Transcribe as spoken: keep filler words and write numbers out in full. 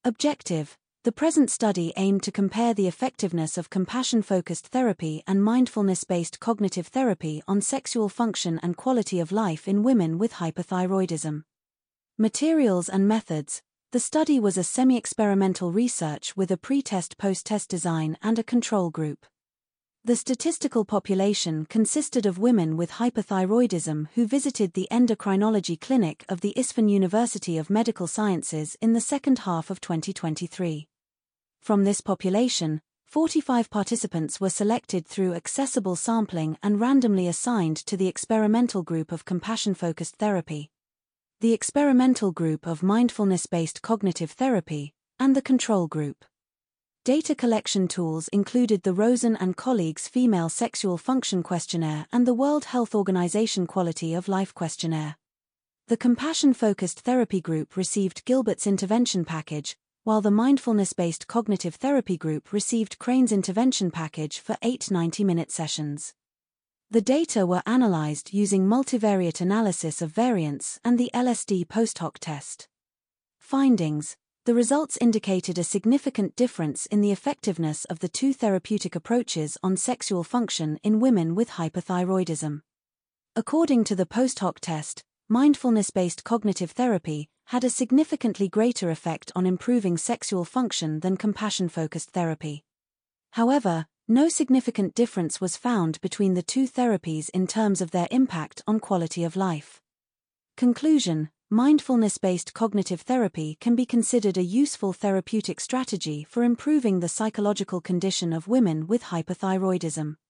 Objective: the present study aimed to compare the effectiveness of compassion-focused therapy and mindfulness-based cognitive therapy on sexual function and quality of life in women with hypothyroidism. Materials and methods: the study was a semi-experimental research with a pre-test post-test design and a control group. The statistical population consisted of women with hypothyroidism who visited the endocrinology clinic of the Isfahan University of Medical Sciences in the second half of twenty twenty-three. From this population, forty-five participants were selected through accessible sampling and randomly assigned to the experimental group of compassion-focused therapy, the experimental group of mindfulness-based cognitive therapy, and the control group. Data collection tools included the Rosen and colleagues Female Sexual Function Questionnaire and the World Health Organization Quality of Life Questionnaire. The compassion-focused therapy group received Gilbert's intervention package, while the mindfulness-based cognitive therapy group received Crane's intervention package for eight ninety-minute sessions. The data were analyzed using multivariate analysis of variance and the L S D post-hoc test. Findings: the results indicated a significant difference in the effectiveness of the two therapeutic approaches on sexual function in women with hypothyroidism. According to the post-hoc test, mindfulness-based cognitive therapy had a significantly greater effect on improving sexual function than compassion-focused therapy. However, no significant difference was found between the two therapies in terms of their impact on quality of life. Conclusion: mindfulness-based cognitive therapy can be considered a useful therapeutic strategy for improving the psychological condition of women with hypothyroidism.